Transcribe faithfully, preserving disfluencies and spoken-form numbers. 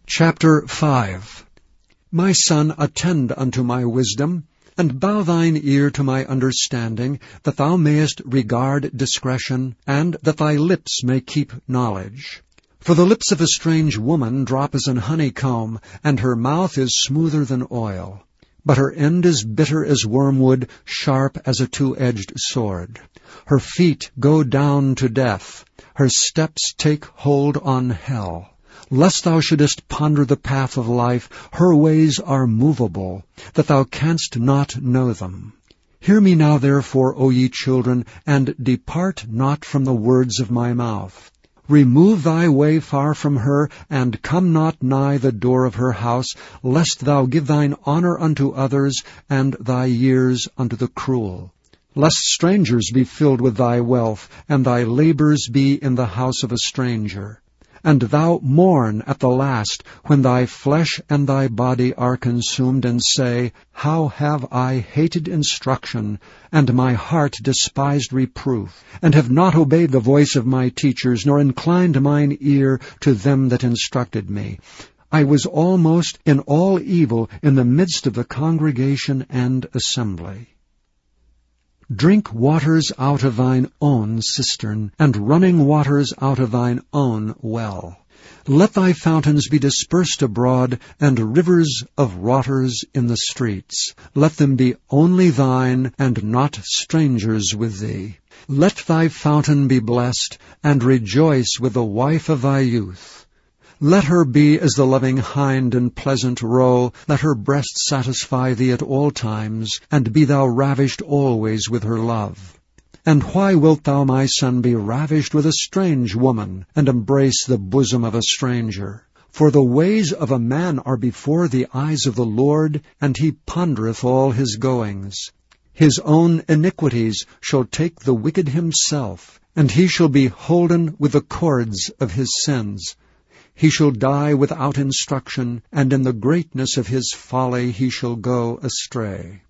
Chapter five. My son, attend unto my wisdom, and bow thine ear to my understanding, that thou mayest regard discretion, and that thy lips may keep knowledge. For the lips of a strange woman drop as an honeycomb, and her mouth is smoother than oil. But her end is bitter as wormwood, sharp as a two-edged sword. Her feet go down to death, her steps take hold on hell. Lest thou shouldest ponder the path of life, her ways are movable, that thou canst not know them. Hear me now therefore, O ye children, and depart not from the words of my mouth. Remove thy way far from her, and come not nigh the door of her house, lest thou give thine honor unto others, and thy years unto the cruel. Lest strangers be filled with thy wealth, and thy labors be in the house of a stranger. And thou mourn at the last, when thy flesh and thy body are consumed, and say, How have I hated instruction, and my heart despised reproof, and have not obeyed the voice of my teachers, nor inclined mine ear to them that instructed me. I was almost in all evil in the midst of the congregation and assembly. Drink waters out of thine own cistern, and running waters out of thine own well. Let thy fountains be dispersed abroad, and rivers of waters in the streets. Let them be only thine, and not strangers with thee. Let thy fountain be blessed, and rejoice with the wife of thy youth. Let her be as the loving hind and pleasant roe. Let her breast satisfy thee at all times, and be thou ravished always with her love. And why wilt thou, my son, be ravished with a strange woman, and embrace the bosom of a stranger? For the ways of a man are before the eyes of the Lord, and he pondereth all his goings. His own iniquities shall take the wicked himself, and he shall be holden with the cords of his sins. He shall die without instruction, and in the greatness of his folly he shall go astray.